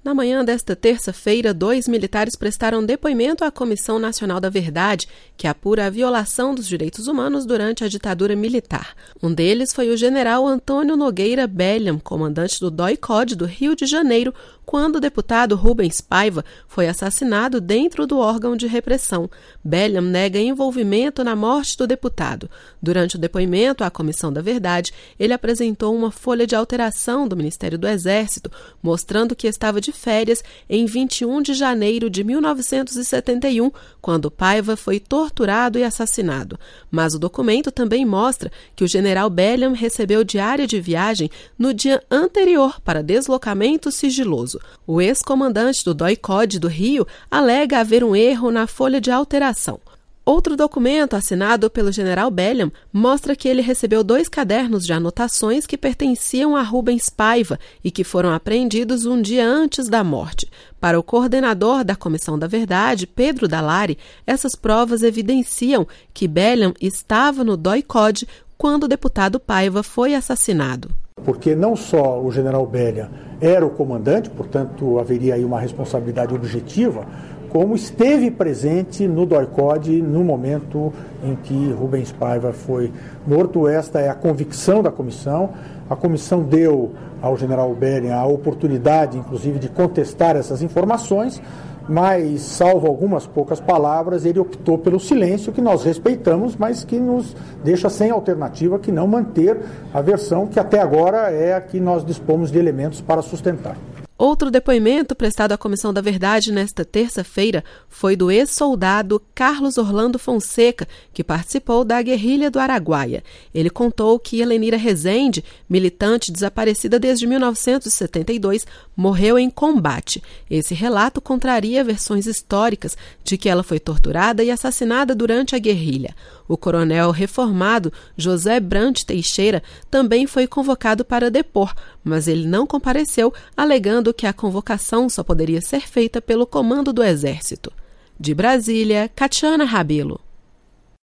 Na manhã desta terça-feira, 2 militares prestaram depoimento à Comissão Nacional da Verdade, que apura a violação dos direitos humanos durante a ditadura militar. Um deles foi o general Antônio Nogueira Belham, comandante do DOI-CODE do Rio de Janeiro, quando o deputado Rubens Paiva foi assassinado dentro do órgão de repressão. Belham nega envolvimento na morte do deputado. Durante o depoimento à Comissão da Verdade, ele apresentou uma folha de alteração do Ministério do Exército, mostrando que estava de férias em 21 de janeiro de 1971, quando Paiva foi torturado e assassinado. Mas o documento também mostra que o general Belham recebeu diária de viagem no dia anterior para deslocamento sigiloso. O ex-comandante do DOI-CODE do Rio alega haver um erro na folha de alteração. Outro documento assinado pelo general Belham mostra que ele recebeu 2 cadernos de anotações que pertenciam a Rubens Paiva e que foram apreendidos um dia antes da morte. Para o coordenador da Comissão da Verdade, Pedro Dalari, essas provas evidenciam que Belham estava no DOI-CODE quando o deputado Paiva foi assassinado. Porque não só o general Belham era o comandante, portanto haveria aí uma responsabilidade objetiva, como esteve presente no DOI-CODE no momento em que Rubens Paiva foi morto. Esta é a convicção da comissão. A comissão deu ao general Belham a oportunidade, inclusive, de contestar essas informações, mas, salvo algumas poucas palavras, ele optou pelo silêncio, que nós respeitamos, mas que nos deixa sem alternativa que não manter a versão que até agora é a que nós dispomos de elementos para sustentar. Outro depoimento prestado à Comissão da Verdade nesta terça-feira foi do ex-soldado Carlos Orlando Fonseca, que participou da guerrilha do Araguaia. Ele contou que Helenira Rezende, militante desaparecida desde 1972, morreu em combate. Esse relato contraria versões históricas de que ela foi torturada e assassinada durante a guerrilha. O coronel reformado José Brant Teixeira também foi convocado para depor, mas ele não compareceu, alegando que a convocação só poderia ser feita pelo comando do Exército. De Brasília, Catiana Rabelo.